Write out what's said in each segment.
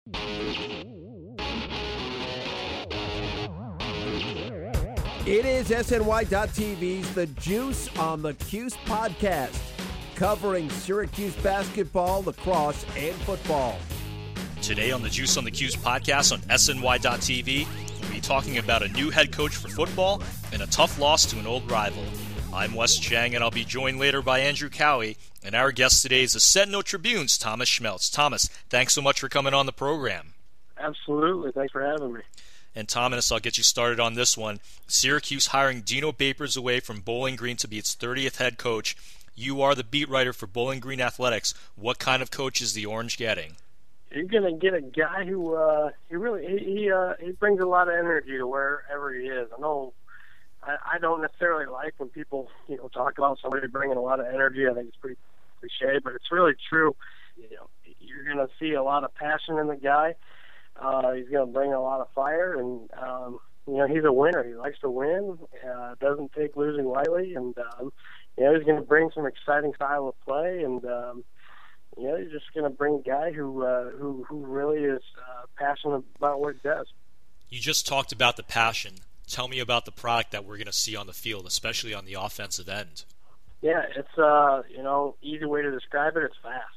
It is SNY.TV's The Juice on the Cuse podcast, covering Syracuse basketball, lacrosse, and football. Today on the Juice on the Cuse podcast on SNY.TV, we'll be talking about a new head coach for football and a tough loss to an old rival. I'm Wes Chang, and I'll be joined later by Andrew Cowie, and our guest today is the Sentinel Tribune's Thomas Schmeltz. Thomas, thanks so much for coming on the program. Absolutely. Thanks for having me. And Thomas, I'll get you started on this one. Syracuse hiring Dino Babers away from Bowling Green to be its 30th head coach. You are the beat writer for Bowling Green Athletics. What kind of coach is the Orange getting? You're gonna get a guy who he brings a lot of energy to wherever he is. I don't necessarily like when people talk about somebody bringing a lot of energy. I think it's pretty cliche, but it's really true. You're gonna see a lot of passion in the guy. He's gonna bring a lot of fire, and he's a winner. He likes to win. Doesn't take losing lightly, and he's gonna bring some exciting style of play, and he's just gonna bring a guy who really is passionate about what he does. You just talked about the passion. Tell me about the product that we're going to see on the field, especially on the offensive end. Yeah, it's easy way to describe it. It's fast.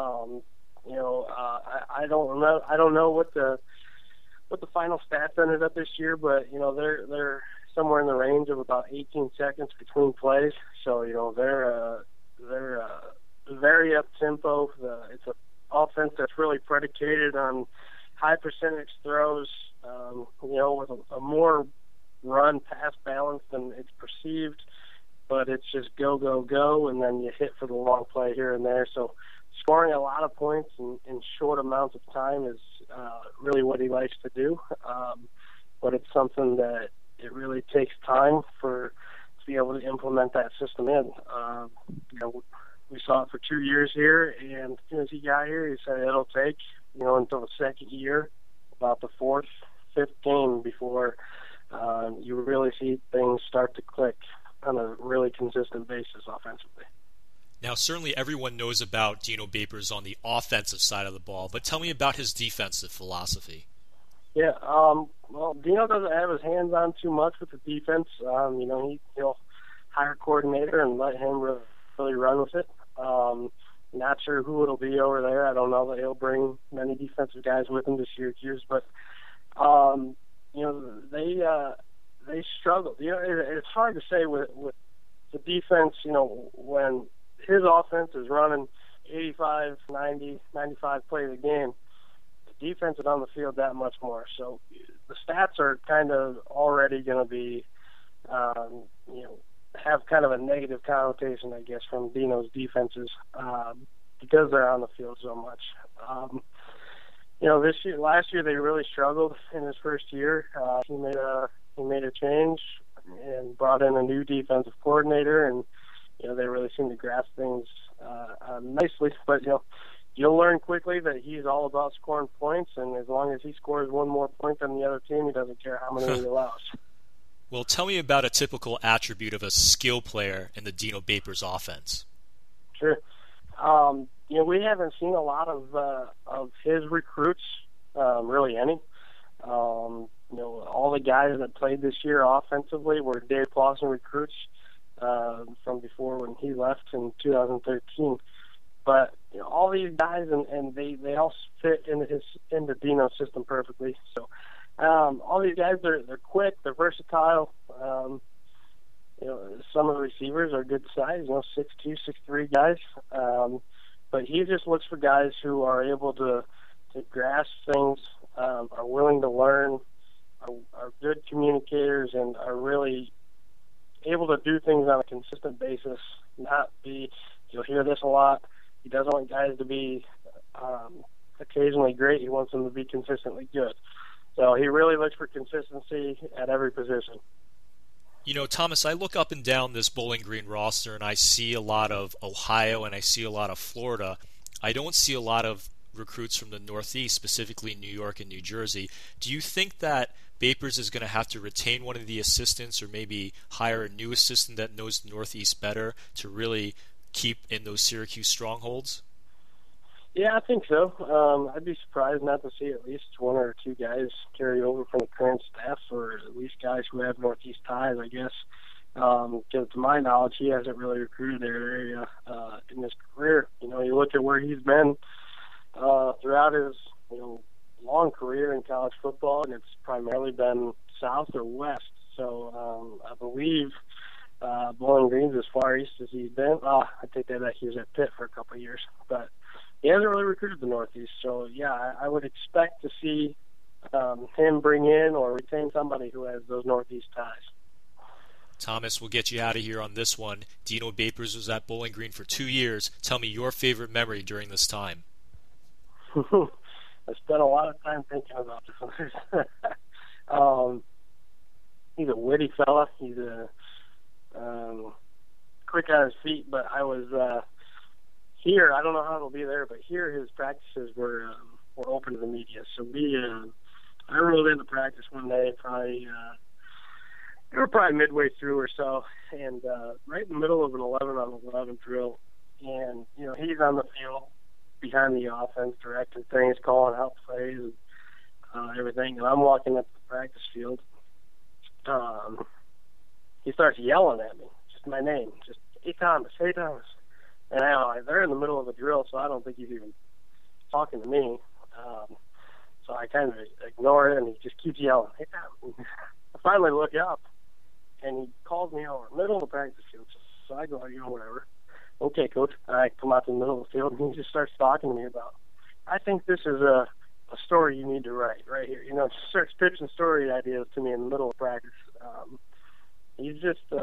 I don't know what the final stats ended up this year, but they're somewhere in the range of about 18 seconds between plays. So they're very up tempo. It's an offense that's really predicated on high percentage throws. With a more run pass balance than it's perceived, but it's just go, and then you hit for the long play here and there. So scoring a lot of points in short amounts of time is really what he likes to do. But it's something that it really takes time to be able to implement that system in. We saw it for 2 years here, and as soon as he got here, he said it'll take until the second year, about the fourth, fifth game before you really see things start to click on a really consistent basis offensively. Now, certainly everyone knows about Dino Babers on the offensive side of the ball, but tell me about his defensive philosophy. Yeah, well, Dino doesn't have his hands on too much with the defense. He'll hire a coordinator and let him really run with it. Not sure who it'll be over there. I don't know that he'll bring many defensive guys with him to Syracuse, but they struggled. It's hard to say with the defense. When his offense is running 85, 90, 95 plays a game, the defense is on the field that much more. So the stats are kind of already going to be, have kind of a negative connotation, I guess, from Dino's defenses because they're on the field so much. Last year they really struggled in his first year. He made a change and brought in a new defensive coordinator, and they really seem to grasp things nicely. But you'll learn quickly that he's all about scoring points, and as long as he scores one more point than the other team, he doesn't care how many he allows. Well, tell me about a typical attribute of a skill player in the Dino Babers offense. Sure. We haven't seen a lot of his recruits, really any. All the guys that played this year offensively were Dave Clawson recruits from before when he left in 2013. But all these guys, and they all fit into Dino's system perfectly. So all these guys, they're quick, they're versatile. Some of the receivers are good size, 6'2", 6'3" guys. But he just looks for guys who are able to grasp things, are willing to learn, are good communicators, and are really able to do things on a consistent basis. You'll hear this a lot. He doesn't want guys to be occasionally great. He wants them to be consistently good. So he really looks for consistency at every position. Thomas, I look up and down this Bowling Green roster, and I see a lot of Ohio and I see a lot of Florida. I don't see a lot of recruits from the Northeast, specifically New York and New Jersey. Do you think that Babers is going to have to retain one of the assistants or maybe hire a new assistant that knows the Northeast better to really keep in those Syracuse strongholds? Yeah, I think so. I'd be surprised not to see at least one or two guys carry over from the current staff, or at least guys who have Northeast ties, I guess. Because to my knowledge, he hasn't really recruited their area in his career. You look at where he's been throughout his long career in college football, and it's primarily been south or west. So I believe Bowling Green's as far east as he's been. I take that back. He was at Pitt for a couple of years, but he hasn't really recruited the Northeast. So yeah, I would expect to see him bring in or retain somebody who has those Northeast ties. Thomas, we'll get you out of here on this one. Dino Babers was at Bowling Green for 2 years. Tell me your favorite memory during this time. I spent a lot of time thinking about this one. He's a witty fella. He's quick on his feet, but I was here. I don't know how it'll be there, but here his practices were open to the media. So I rolled into practice one day, we were probably midway through or so, and right in the middle of an 11-on-11 drill, and he's on the field behind the offense, directing things, calling out plays, and everything. And I'm walking up the practice field. He starts yelling at me, just my name, just hey Thomas. And they're in the middle of a drill, so I don't think he's even talking to me. So I kind of ignore it, and he just keeps yelling, hey Thomas. I finally look up, and he calls me over, middle of the practice field. So I go, whatever. Okay, coach. I come out to the middle of the field, and he just starts talking to me about, I think this is a story you need to write right here. Just starts pitching story ideas to me in the middle of practice. He's just, he's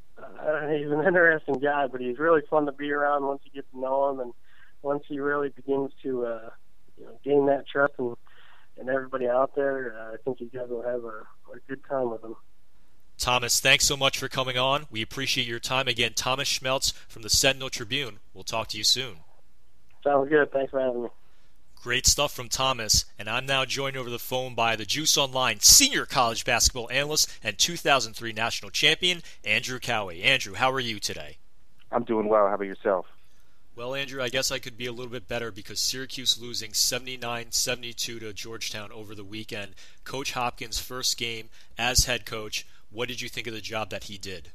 an interesting guy, but he's really fun to be around once you get to know him, and once he really begins to, gain that trust and everybody out there, I think you guys will have a good time with him. Thomas, thanks so much for coming on. We appreciate your time. Again, Thomas Schmeltz from the Sentinel Tribune. We'll talk to you soon. Sounds good. Thanks for having me. Great stuff from Thomas, and I'm now joined over the phone by the Juice Online senior college basketball analyst and 2003 national champion, Andrew Cowie. Andrew, how are you today? I'm doing well. How about yourself? Well, Andrew, I guess I could be a little bit better because Syracuse losing 79-72 to Georgetown over the weekend. Coach Hopkins' first game as head coach. What did you think of the job that he did?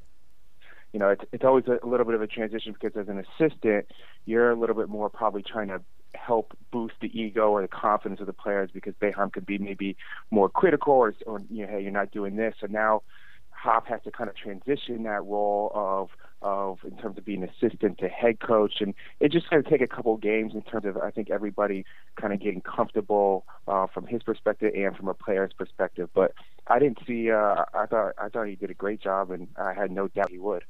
It's always a little bit of a transition because as an assistant, you're a little bit more probably trying to help boost the ego or the confidence of the players because Boeheim could be maybe more critical or hey, you're not doing this. So now Hop has to kind of transition that role of in terms of being assistant to head coach, and it's just going to take a couple of games in terms of I think everybody kind of getting comfortable from his perspective and from a player's perspective. But I didn't see. I thought he did a great job, and I had no doubt he would.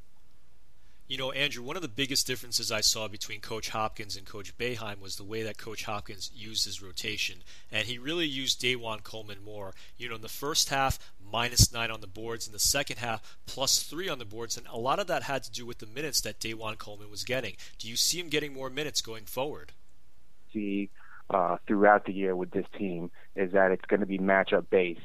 Andrew, one of the biggest differences I saw between Coach Hopkins and Coach Boeheim was the way that Coach Hopkins used his rotation. And he really used Dajuan Coleman more. In the first half, -9 on the boards. In the second half, +3 on the boards. And a lot of that had to do with the minutes that Dajuan Coleman was getting. Do you see him getting more minutes going forward? See, throughout the year with this team is that it's going to be matchup based.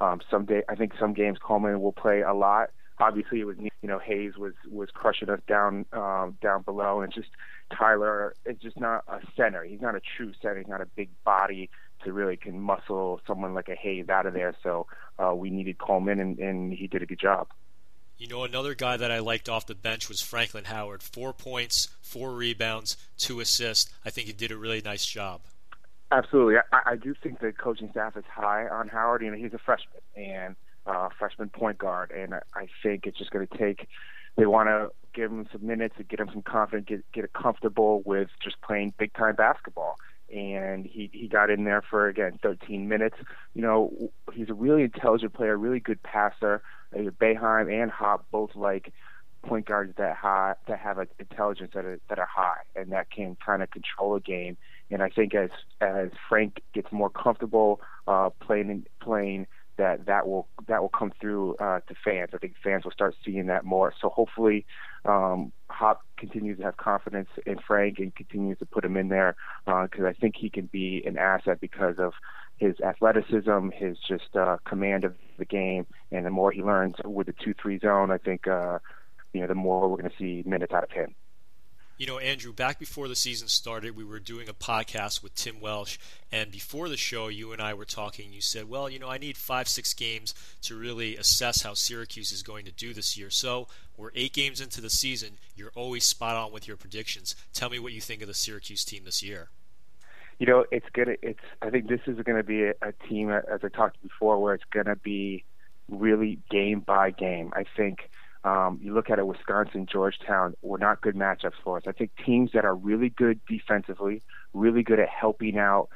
I think some games Coleman will play a lot. Obviously, it was Hayes was crushing us down below, and it's just Tyler is just not a center. He's not a true center. He's not a big body to really can muscle someone like a Hayes out of there. So we needed Coleman, and he did a good job. Another guy that I liked off the bench was Franklin Howard. 4 points, 4 rebounds, 2 assists. I think he did a really nice job. Absolutely. I do think the coaching staff is high on Howard. He's a freshman, and freshman point guard, and I think it's just going to take. They want to give him some minutes to get him some confidence, get comfortable with just playing big time basketball. And he got in there for 13 minutes. He's a really intelligent player, really good passer. Boeheim and Hop both like point guards that have an intelligence that are high and that can kind of control a game. And I think as Frank gets more comfortable playing. That will come through to fans. I think fans will start seeing that more. So hopefully Hop continues to have confidence in Frank and continues to put him in there because I think he can be an asset because of his athleticism, his just command of the game, and the more he learns with the 2-3 zone, I think the more we're going to see minutes out of him. You know, Andrew, back before the season started, we were doing a podcast with Tim Welsh, and before the show, you and I were talking. You said, well, you know, I need 5-6 games to really assess how Syracuse is going to do this year. So we're 8 games into the season. You're always spot on with your predictions. Tell me what you think of the Syracuse team this year. You know, I think this is going to be a team, as I talked before, where it's going to be really game by game. I think you look at it, Wisconsin, Georgetown, were not good matchups for us. I think teams that are really good defensively, really good at helping out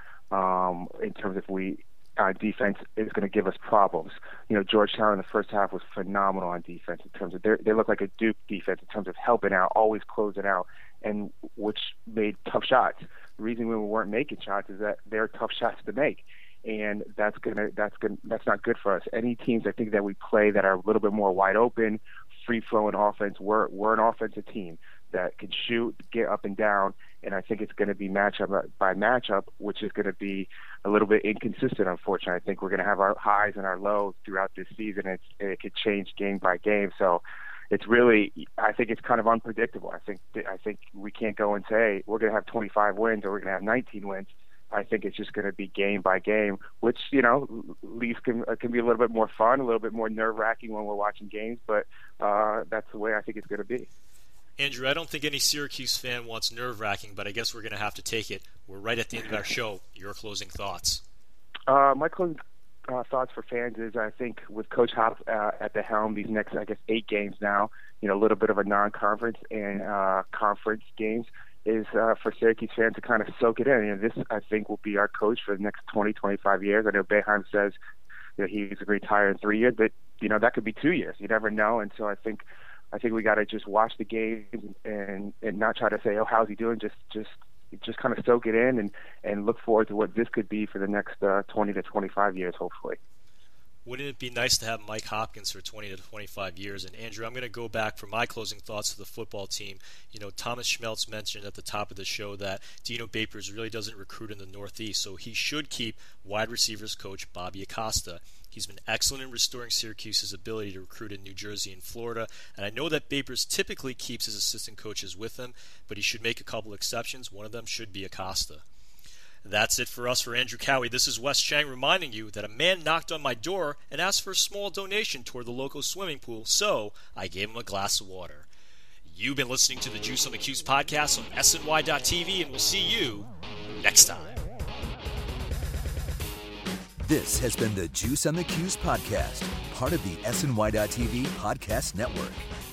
in terms of defense is going to give us problems. You know, Georgetown in the first half was phenomenal on defense in terms of they look like a Duke defense in terms of helping out, always closing out, and which made tough shots. The reason we weren't making shots is that they're tough shots to make, and that's not good for us. Any teams I think that we play that are a little bit more wide open, free flowing offense, we're an offensive team that can shoot, get up and down, and I think it's going to be matchup by matchup, which is going to be a little bit inconsistent, unfortunately. I think we're going to have our highs and our lows throughout this season. It could change game by game, so it's really, I think it's kind of unpredictable. I think we can't go and say we're going to have 25 wins or we're going to have 19 wins. I think it's just going to be game by game, which, you know, leaves can be a little bit more fun, a little bit more nerve-wracking when we're watching games, but that's the way I think it's going to be. Andrew, I don't think any Syracuse fan wants nerve-wracking, but I guess we're going to have to take it. We're right at the end of our show. Your closing thoughts. My closing thoughts for fans is I think with Coach Hop at the helm these next, 8 games now, you know, a little bit of a non-conference and conference games is for Syracuse fans to kind of soak it in. You know, this, I think, will be our coach for the next 20, 25 years. I know Boeheim says that he's going to retire in 3 years, but, you know, that could be 2 years. You never know. And so I think we got to just watch the games and not try to say, oh, how's he doing? Just kind of soak it in and look forward to what this could be for the next 20 to 25 years, hopefully. Wouldn't it be nice to have Mike Hopkins for 20 to 25 years? And Andrew, I'm going to go back for my closing thoughts to the football team. You know, Thomas Schmeltz mentioned at the top of the show that Dino Babers really doesn't recruit in the Northeast, so he should keep wide receivers coach Bobby Acosta. He's been excellent in restoring Syracuse's ability to recruit in New Jersey and Florida, and I know that Babers typically keeps his assistant coaches with him, but he should make a couple exceptions. One of them should be Acosta. That's it for us. For Andrew Cowie, this is Wes Chang reminding you that a man knocked on my door and asked for a small donation toward the local swimming pool, so I gave him a glass of water. You've been listening to the Juice on the Cuse podcast on SNY.TV, and we'll see you next time. This has been the Juice on the Cuse podcast, part of the SNY.TV podcast network.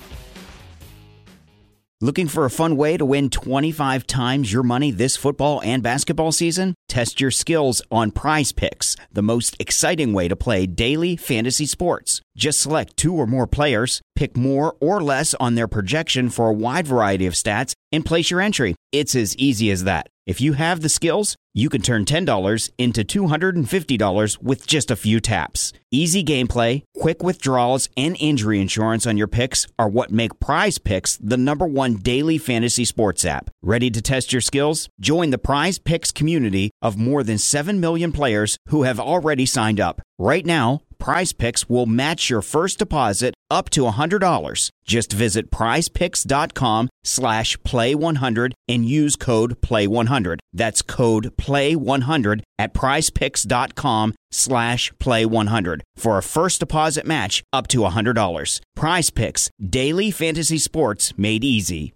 Looking for a fun way to win 25 times your money this football and basketball season? Test your skills on Prize Picks, the most exciting way to play daily fantasy sports. Just select 2 or more players, pick more or less on their projection for a wide variety of stats, and place your entry. It's as easy as that. If you have the skills, you can turn $10 into $250 with just a few taps. Easy gameplay, quick withdrawals, and injury insurance on your picks are what make Prize Picks the #1 daily fantasy sports app. Ready to test your skills? Join the Prize Picks community of more than 7 million players who have already signed up. Right now, Prize Picks will match your first deposit up to $100. Just visit prizepicks.com/play100 and use code PLAY100. That's code PLAY100 at prizepicks.com/play100 for a first deposit match up to $100. Prize Picks, daily fantasy sports made easy.